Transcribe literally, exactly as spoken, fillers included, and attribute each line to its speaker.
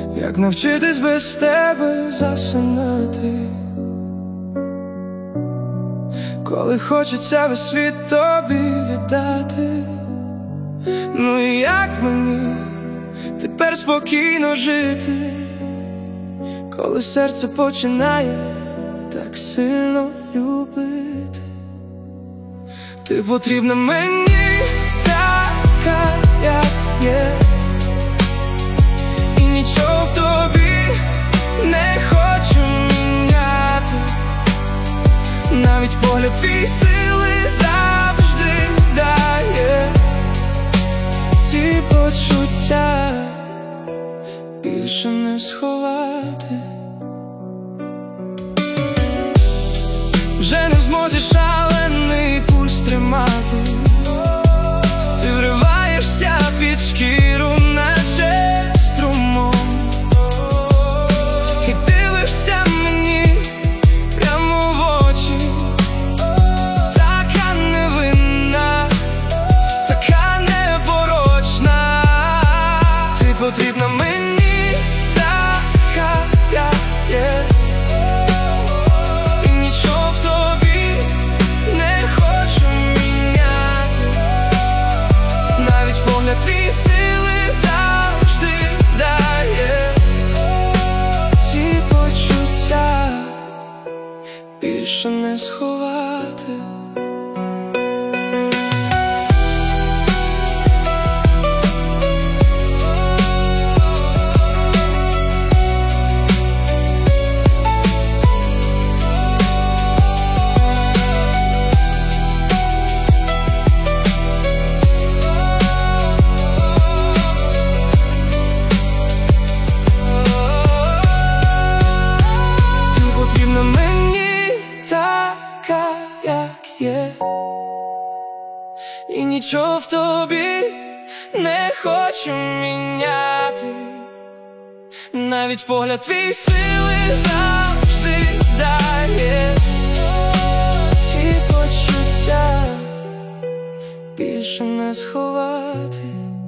Speaker 1: Як навчитись без тебе засинати, коли хочеться весь світ тобі віддати. Ну і як мені тепер спокійно жити, коли серце починає так сильно любити? Ти потрібна мені така, як є, і нічого в тобі не хочу міняти. Навіть погляд твій сили завжди дає. Ці почуття більше не сховати. Вже не в змозі шалений пульс тримати. Ти вриваєшся під шкіру, наче струмом, і дивишся мені прямо в очі. Така невинна, така непорочна. Ти потрібна мені така, як є, і нічого в тобі не хочу міняти. Навіть погляд твій сили завжди дає. Ці почуття більше не сховати. І нічого в тобі не хочу міняти. Навіть погляд твій сили завжди дає. Ці почуття більше не сховати.